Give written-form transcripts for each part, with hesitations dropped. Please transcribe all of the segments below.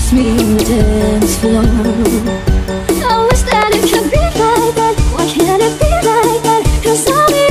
me on the dance floor. I wish that it could be like that. Why can't it be like that? 'Cause I'll be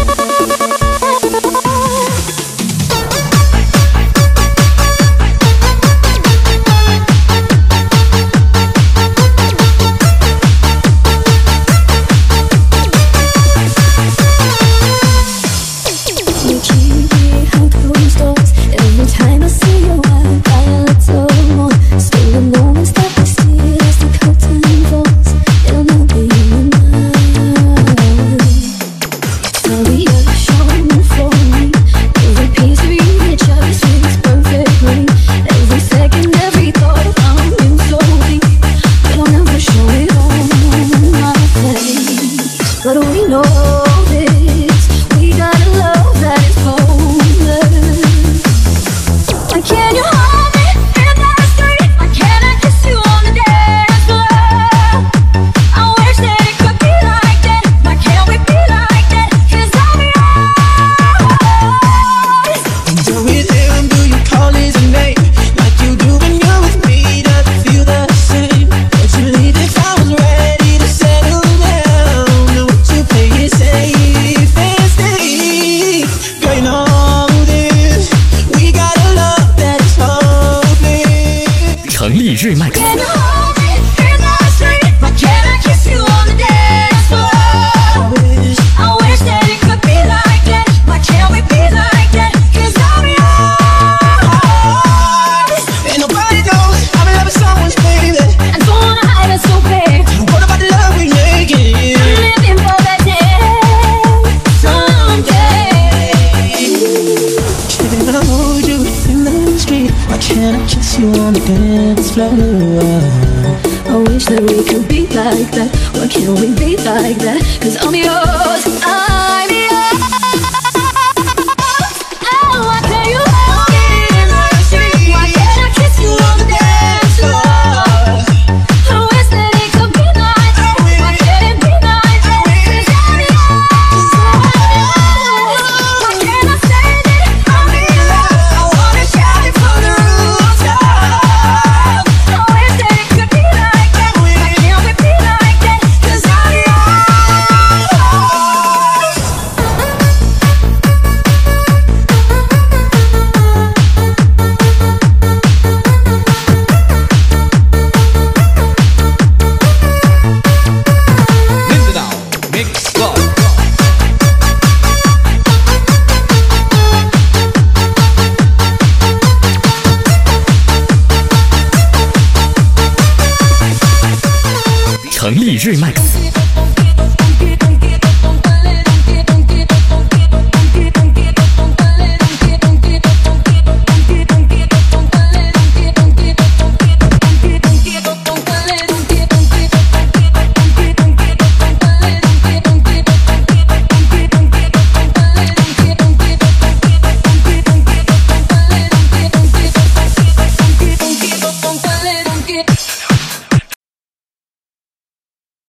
you keep behind closed doors. Every time I see you, I got a little more. Still the moments that we see as the curtain falls, it'll not be enough. I'll be a showing for me. Every piece of you that just fits perfectly. Every second, every thought, I'm in so deep, but I'll never show it on my face. But we know this, we got a love that is hopeless. Why can't you hold me in the street? Why can't I kiss you on the dance floor? I wish that it could be like that. Why can't we be like that? 'Cause I'll be yours. Do it him, do you call his name like you do when you're with me? Does it feel the same? Would you leave if I was ready to settle down? Or would you play it safe and stay? Girl, you know this, we got a love that is hopeless. 成立日麦克 Can you hold me in the street? Why can't I kiss you on the dance floor? I wish that it could be like that. Why can't we be like that? 'Cause I'll be yours. And nobody knows I'm in love with someone's baby. I don't wanna hide it so bad. What about the love we making? I'm living for that day, someday. Can I hold you in the street? Why can't I kiss you on the dance floor? I wish that we could be like that. Why can't we be like that? 'Cause I'm yours, I'm yours. Oh, why can't you hold me in the street? Why can't I kiss you on the dance floor? I wish that it could be like that. Why can't it be like that? 'Cause I'm yours. Why can't I say that I'm in love? I wanna shout it from the rooftop. I wish that it could be like that. Why can't we be like that? 'Cause I'm Lindenau Mix Club 成立日麦克